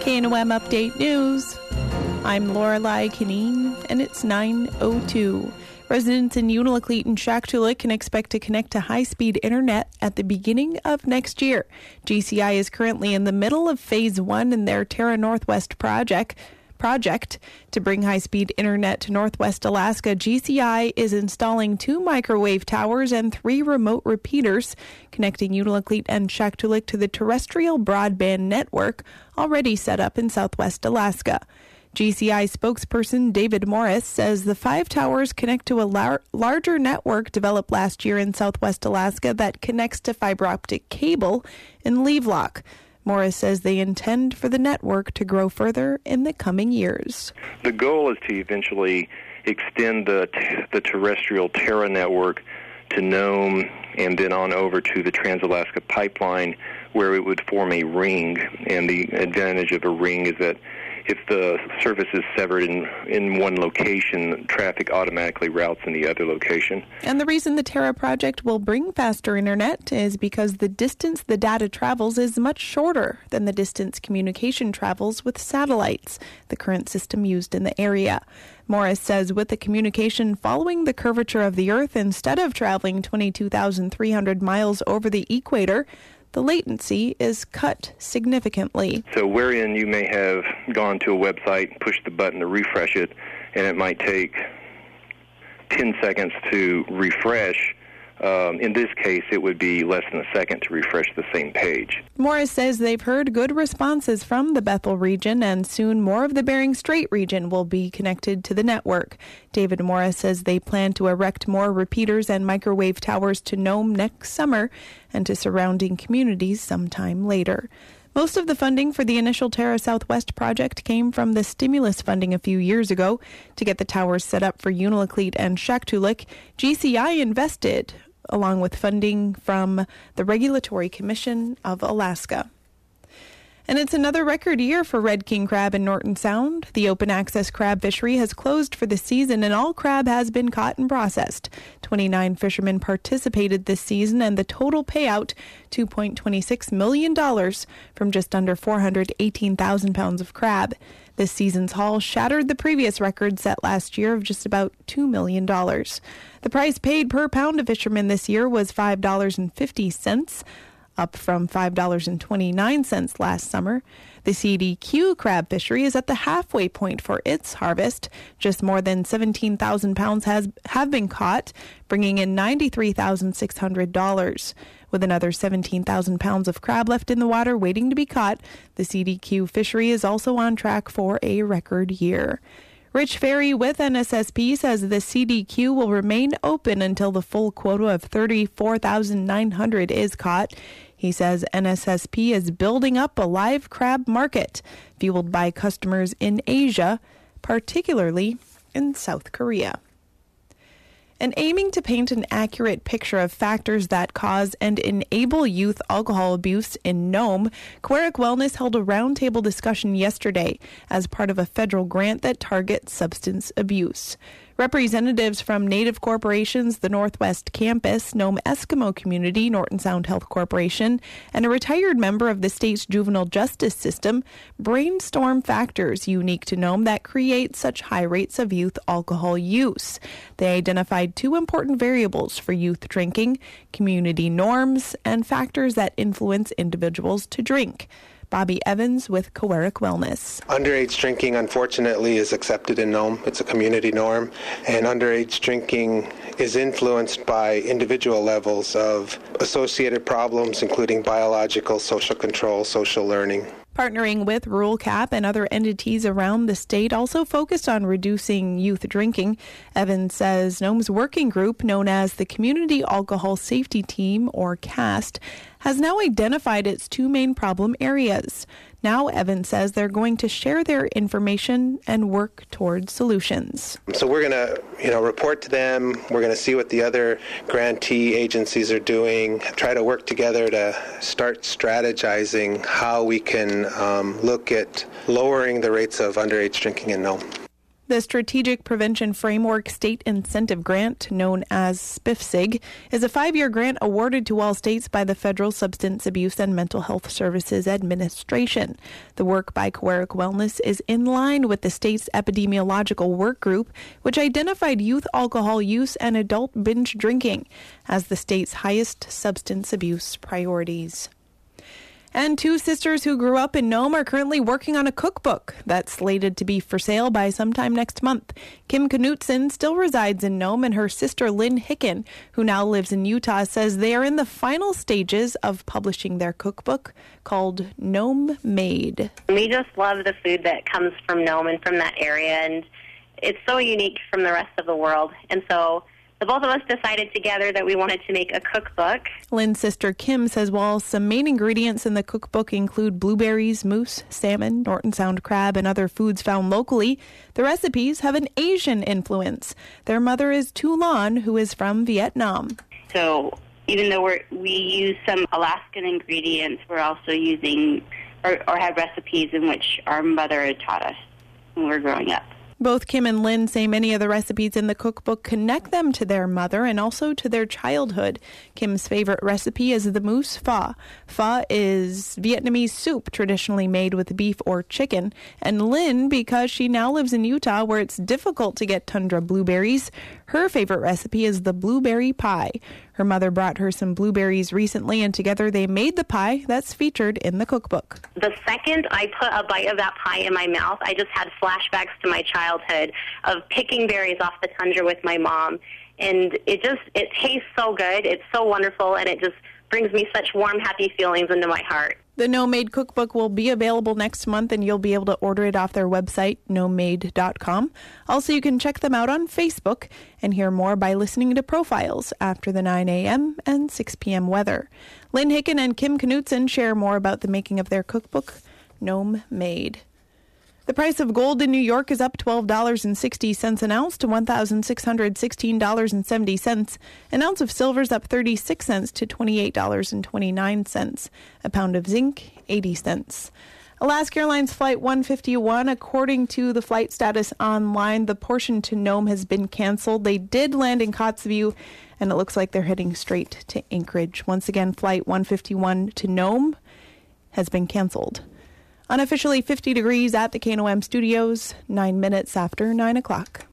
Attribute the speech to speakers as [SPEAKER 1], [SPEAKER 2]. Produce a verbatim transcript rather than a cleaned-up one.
[SPEAKER 1] K N O M Update News. I'm Lorelei Kineen, and it's nine oh two. Residents in Unalakleet and Shaktoolik can expect to connect to high-speed internet at the beginning of next year. G C I is currently in the middle of Phase one in their Terra Northwest project. Project to bring high-speed internet to Northwest Alaska. G C I is installing two microwave towers and three remote repeaters, connecting Unalakleet and Shaktoolik to the terrestrial broadband network already set up in Southwest Alaska. G C I spokesperson David Morris says the five towers connect to a lar- larger network developed last year in Southwest Alaska that connects to fiber optic cable in Levelock. Morris says they intend for the network to grow further in the coming years.
[SPEAKER 2] The goal is to eventually extend the the terrestrial Terra network to Nome and then on over to the Trans-Alaska Pipeline, where it would form a ring. And the advantage of a ring is that if the service is severed in, in one location, traffic automatically routes in the other location.
[SPEAKER 1] And the reason the Terra project will bring faster internet is because the distance the data travels is much shorter than the distance communication travels with satellites, the current system used in the area. Morris says with the communication following the curvature of the Earth instead of traveling twenty-two thousand three hundred miles over the equator, the latency is cut significantly.
[SPEAKER 2] So wherein you may have gone to a website, pushed the button to refresh it, and it might take ten seconds to refresh, um, in this case it would be less than a second to refresh the same page.
[SPEAKER 1] Morris says they've heard good responses from the Bethel region, and soon more of the Bering Strait region will be connected to the network. David Morris says they plan to erect more repeaters and microwave towers to Nome next summer and to surrounding communities sometime later. Most of the funding for the initial Terra Southwest project came from the stimulus funding a few years ago. To get the towers set up for Unalakleet and Shaktoolik, G C I invested, along with funding from the Regulatory Commission of Alaska. And it's another record year for red king crab in Norton Sound. The open access crab fishery has closed for the season, and all crab has been caught and processed. twenty-nine fishermen participated this season, and the total payout, two point two six million dollars from just under four hundred eighteen thousand pounds of crab. This season's haul shattered the previous record set last year of just about two million dollars. The price paid per pound to fishermen this year was five dollars and fifty cents. Up from five dollars and twenty-nine cents last summer. The C D Q crab fishery is at the halfway point for its harvest. Just more than seventeen thousand pounds has have been caught, bringing in ninety-three thousand six hundred dollars. With another seventeen thousand pounds of crab left in the water waiting to be caught, the C D Q fishery is also on track for a record year. Rich Ferry with N S S P says the C D Q will remain open until the full quota of thirty-four thousand nine hundred is caught. He says N S S P is building up a live crab market, fueled by customers in Asia, particularly in South Korea. And aiming to paint an accurate picture of factors that cause and enable youth alcohol abuse in Nome, Coeric Wellness held a roundtable discussion yesterday as part of a federal grant that targets substance abuse. Representatives from Native corporations, the Northwest Campus, Nome Eskimo Community, Norton Sound Health Corporation, and a retired member of the state's juvenile justice system brainstorm factors unique to Nome that create such high rates of youth alcohol use. They identified two important variables for youth drinking: community norms and factors that influence individuals to drink. Bobby Evans with Coeric Wellness.
[SPEAKER 3] Underage drinking, unfortunately, is accepted in Nome. It's a community norm. And underage drinking is influenced by individual levels of associated problems, including biological, social control, social learning.
[SPEAKER 1] Partnering with Rural Cap and other entities around the state also focused on reducing youth drinking. Evans says Nome's working group, known as the Community Alcohol Safety Team, or CAST, has now identified its two main problem areas. Now, Evans says they're going to share their information and work towards solutions.
[SPEAKER 3] So we're going to, you know, report to them. We're going to see what the other grantee agencies are doing, try to work together to start strategizing how we can um, look at lowering the rates of underage drinking in Nome.
[SPEAKER 1] The Strategic Prevention Framework State Incentive Grant, known as S P I F S I G, is a five-year grant awarded to all states by the Federal Substance Abuse and Mental Health Services Administration. The work by Coeric Wellness is in line with the state's epidemiological work group, which identified youth alcohol use and adult binge drinking as the state's highest substance abuse priorities. And two sisters who grew up in Nome are currently working on a cookbook that's slated to be for sale by sometime next month. Kim Knutson still resides in Nome, and her sister Lynn Hicken, who now lives in Utah, says they are in the final stages of publishing their cookbook called Nome Made.
[SPEAKER 4] We just love the food that comes from Nome and from that area, and it's so unique from the rest of the world. And so the both of us decided together that we wanted to make a cookbook.
[SPEAKER 1] Lynn's sister Kim says while some main ingredients in the cookbook include blueberries, moose, salmon, Norton Sound crab, and other foods found locally, the recipes have an Asian influence. Their mother is Tu Lan, who is from Vietnam.
[SPEAKER 5] So even though we're, we use some Alaskan ingredients, we're also using or, or have recipes in which our mother had taught us when we were growing up.
[SPEAKER 1] Both Kim and Lynn say many of the recipes in the cookbook connect them to their mother and also to their childhood. Kim's favorite recipe is the moose pho. Pho is Vietnamese soup traditionally made with beef or chicken. And Lynn, because she now lives in Utah where it's difficult to get tundra blueberries, her favorite recipe is the blueberry pie. Her mother brought her some blueberries recently, and together they made the pie that's featured in the cookbook.
[SPEAKER 4] The second I put a bite of that pie in my mouth, I just had flashbacks to my childhood of picking berries off the tundra with my mom. And it just, it tastes so good. It's so wonderful, and it just brings me such warm, happy feelings into my heart.
[SPEAKER 1] The Nome Made cookbook will be available next month, and you'll be able to order it off their website, nome made dot com. Also, you can check them out on Facebook and hear more by listening to profiles after the nine a.m. and six p.m. weather. Lynn Hicken and Kim Knutson share more about the making of their cookbook, Nome Made. The price of gold in New York is up twelve dollars and sixty cents an ounce to one thousand six hundred sixteen dollars and seventy cents. An ounce of silver is up thirty-six cents to twenty-eight dollars and twenty-nine cents. A pound of zinc, eighty cents. Alaska Airlines Flight one fifty-one, according to the flight status online, the portion to Nome has been canceled. They did land in Kotzebue, and it looks like they're heading straight to Anchorage. Once again, Flight one fifty-one to Nome has been canceled. Unofficially fifty degrees at the K N O M studios, nine minutes after nine o'clock.